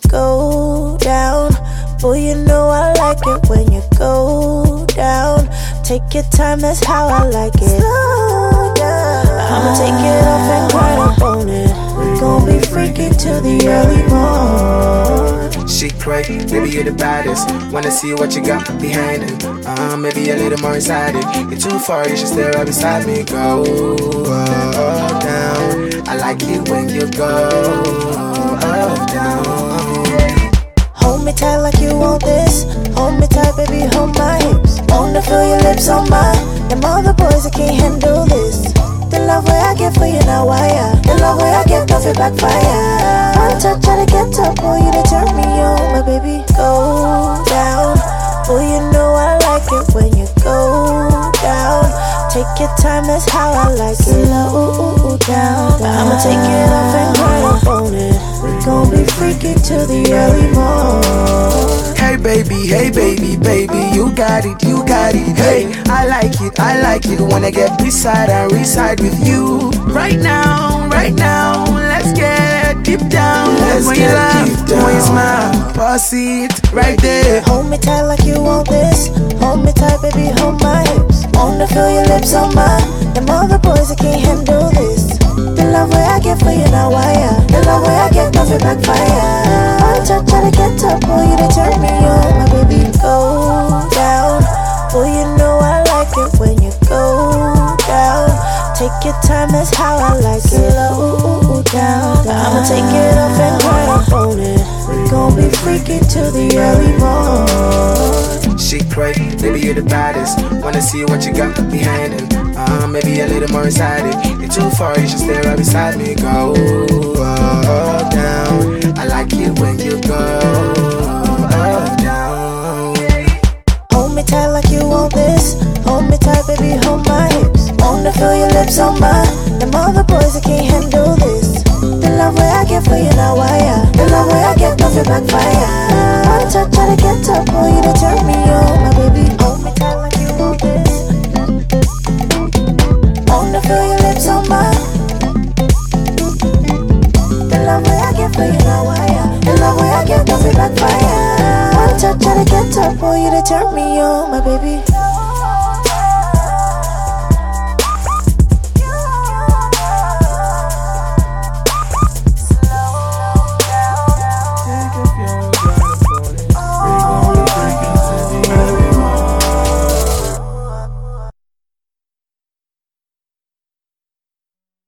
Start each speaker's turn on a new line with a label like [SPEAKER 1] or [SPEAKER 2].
[SPEAKER 1] go down. Boy, you know I like it when you go down. Take your time, that's how I like it. Slow down. I'ma take it off and ride up on it. We gon' be freaking till the early morning.
[SPEAKER 2] She cray, baby you're the baddest. Wanna see what you got behind it. Maybe a little more inside it. You're too far, you should stay right beside me. Go down. I like it when you go down.
[SPEAKER 1] Hold me tight like you want this. Hold me tight, baby, hold my hips. Wanna feel your lips on mine. Them other boys, I can't handle this. The love way I get for you now, wire. The love way I get, nothing backfire. One touch, try to get up, boy, you to turn me on, my baby. Go down, boy, you know I like it when you go down. Take your time, that's how I like it. Slow down. I'ma take it off and ride up on it. We gon' be freaking till the early morning.
[SPEAKER 2] Hey baby, baby, you got it, hey. I like it, wanna get beside and reside with you. Right now, let's get deep down. When you laugh, when you smile, pass it right there.
[SPEAKER 1] Hold me tight like you want this. Hold me tight, baby, hold my hips. Wanna feel your lips on mine. Them other boys, I can't handle this. The love way I get for you now, wire. The love way I get, nothing backfire. One touch, try to get up, boy, you to turn me on, my baby. Go down, boy, you know I like it when you go down. Take your time, that's how I like it. Slow down. I'ma take it off and ride up on it. We gon' be freaking till the early morning.
[SPEAKER 2] She cray, baby you're the baddest. Wanna see what you got behind it. Maybe a little more inside it. You're too far, you should stay right beside me. Go down. I like it when you go down.
[SPEAKER 1] Hold me tight like you want this. Hold me tight, baby, hold my hips. Wanna feel your lips on mine. Them other boys, I can't handle this. The love way I get for you now, wire. The love way I get, nothing backfire. One touch, try to get up, boy, you to turn me on, my baby. Hold me tight like you want this. Wanna feel your lips on mine. The love way I get for you now, wire. The love way I get, nothing backfire. One touch, try to get up, boy, you to turn me on, my baby.